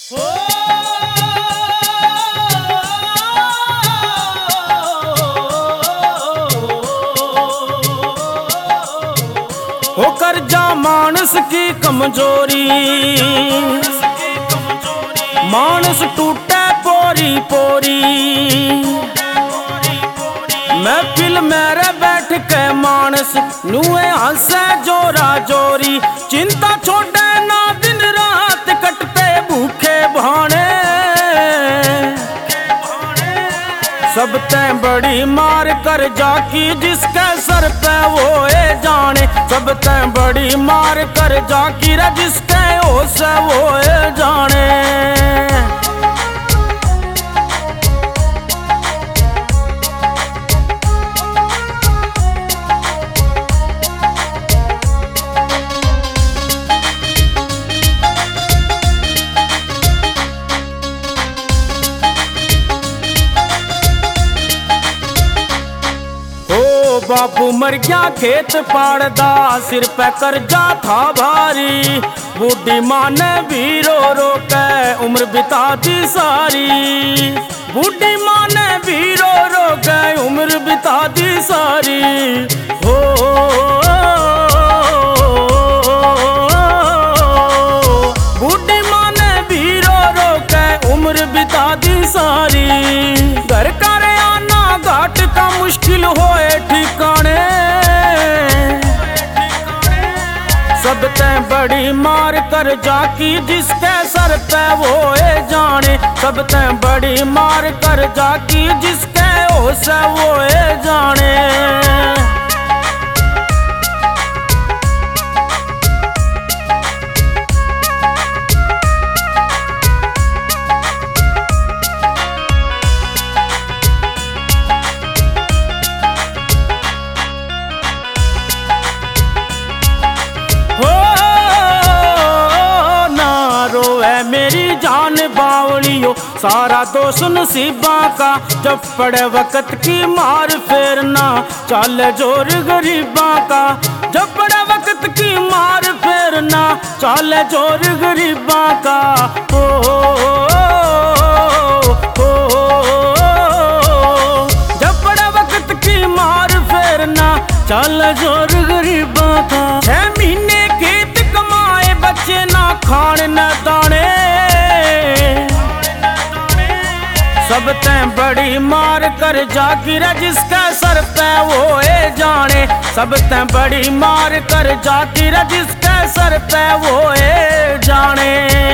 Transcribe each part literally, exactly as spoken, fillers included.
हो कर्जा मानस की कमजोरी, मानस टूटे पोरी पोरी। महफिल मेरे बैठ के मानस नुए हंसे जोरा जोरी। चिंता छोड़े ना दिन रात कटते भूखे भाने। सब तैं बड़ी मार कर जाकी जिसके सर पे वो ए जाने। सब तैं बड़ी मार कर जाकी रे जिसके होश है वो ए जाने। बापू मर गया खेत पाड़दा, सिर पे कर्जा था भारी। बूढ़ी माँ ने भी रो रो के उम्र बिता दी सारी। बूढ़ी माँ ने भी रो रो के उम्र बिता दी सारी। हो बूढ़ी माँ ने भी रो रो के उम्र बिता दी सारी। घर का रे आना घाट का मुश्किल होए ठिकाने। सब तैं बड़ी मार कर जाकी जिसके सर पे वो ए जाने। सब तैं बड़ी मार कर जाकी जिसके होश है वो ए जाने। मेरी जान बावलियो सारा दोष नसीबा का। जब पड़े वक्त की मार फेरना चल जोर गरीबा का। जब पड़े वक्त की मार फेरना चल जोर गरीबा का। ओ, ओ, ओ, जब पड़े वक्त की मार फेरना चल जोर गरीबा का। छह महीने खेत कमाए बच्चे ना खान न दाने। सब तैं बड़ी मार कर जाकी रे जिसके सर पे वो ए जाने। सब तैं बड़ी मार कर जाकी रे जिसके सर पे वो ए जाने।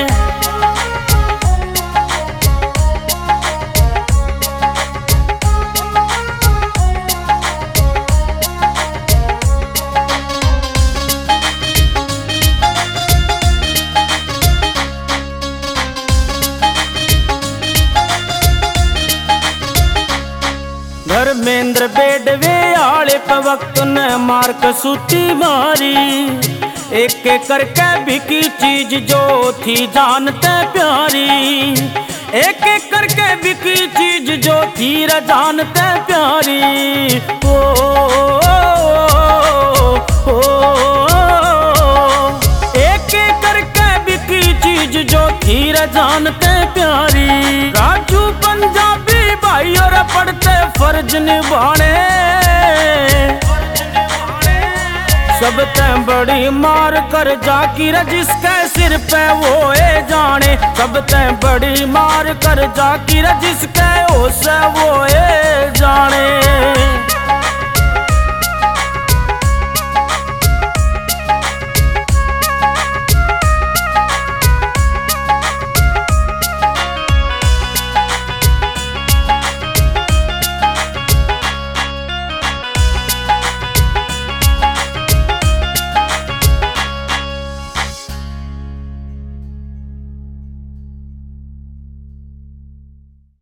धर्मेंद्र बेडवे आले पे वक्त ने मार कसूती मारी। एक एक करके बिकी चीज जो थी जानते प्यारी। एक एक करके बिकी चीज जो थी रे जानते प्यारी। ओ, ओ, ओ, एक एक करके बिकी चीज जो थी रे जानते प्यारी। राजू पंजाबी भाई और पढ़ते फर्ज निभाने। सब तैं बड़ी मार कर जाकी रे जिसके सिर पे वो ए जाने। सब तैं बड़ी मार कर जाकी रे जिसके होश है वो ए जाने।